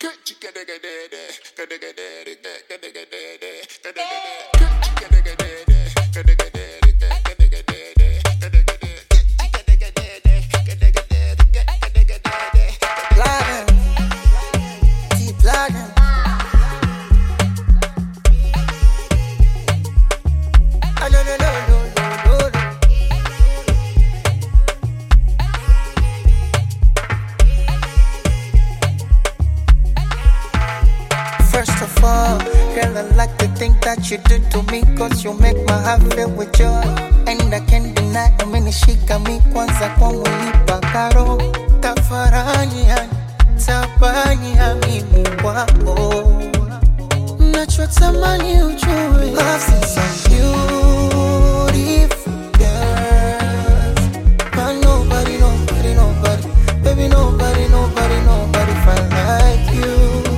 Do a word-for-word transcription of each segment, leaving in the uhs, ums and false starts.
First of all, girl, I like the thing that you do to me, cause you make my heart fill with joy. And I can't deny, umenishika mi kwanza kwangu nipa karo. Tafarani yani, tabani ya mimi kwako. Nachotamani ujue, I've seen some beautiful girls, but nobody, nobody, nobody, baby, nobody, nobody, nobody felt like you.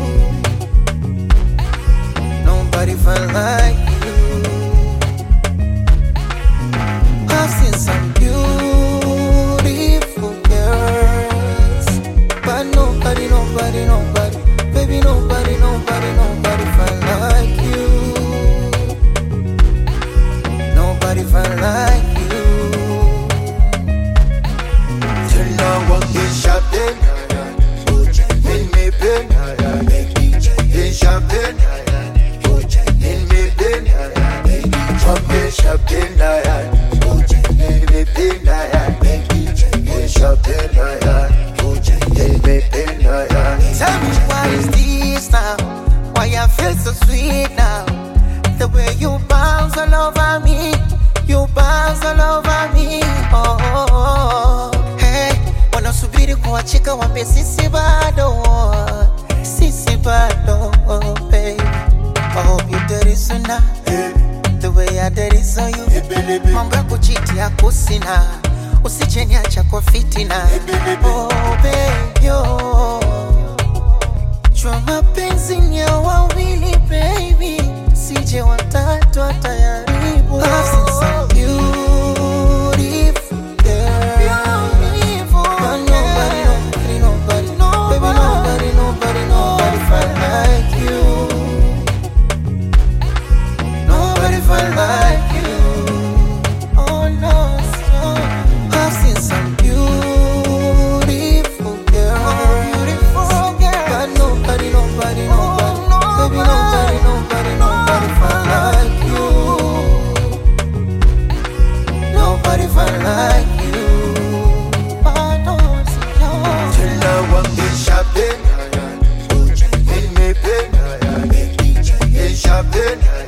Nobody felt like you. I've seen some beautiful girls, but nobody, nobody, nobody, baby, nobody, nobody, nobody felt like you. Nobody felt like you. Till now I'm in shopping, in me pen, in shopping. Shopping, Diane. Baby, Diane. Shopping, Diane. Baby, Diane. Tell me why is this now? Why I feel so sweet now? The way you bounce all over me, you bounce all over me. Oh, oh, oh. Hey, wanasubiri kuachika wambe sisi bado, sisi bado, oh, baby. I hope you did it sooner. The way I did it so you, mambo ya kuchiti ya kusina, usijeniacha kwa fitina. Oh baby, oh, jua mapenzi ni ya wawili baby, sije watatu atayaribu. I've seen some beautiful girls, but nobody, nobody, nobody, baby, nobody, nobody, nobody felt like you. Nobody felt like you. Oh no, so I've seen some beautiful girls, beautiful girls, but nobody, nobody, nobody, baby, nobody, nobody, nobody felt like you. Nobody felt like you. Oh no, so no. Till now I'm in shopping, in me pen, in shopping.